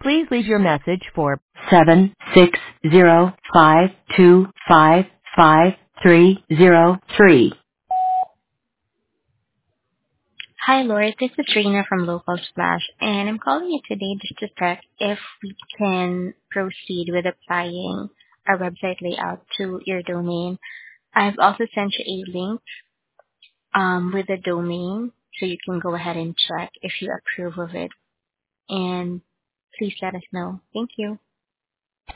Please leave your message for 76052555303. Hi, Lord. This is Rena from Local Splash, and I'm calling you today just to check if we can proceed with applying our website layout to your domain. I've also sent you a link with the domain, so you can go ahead and check if you approve of it. And please let us know. Thank you.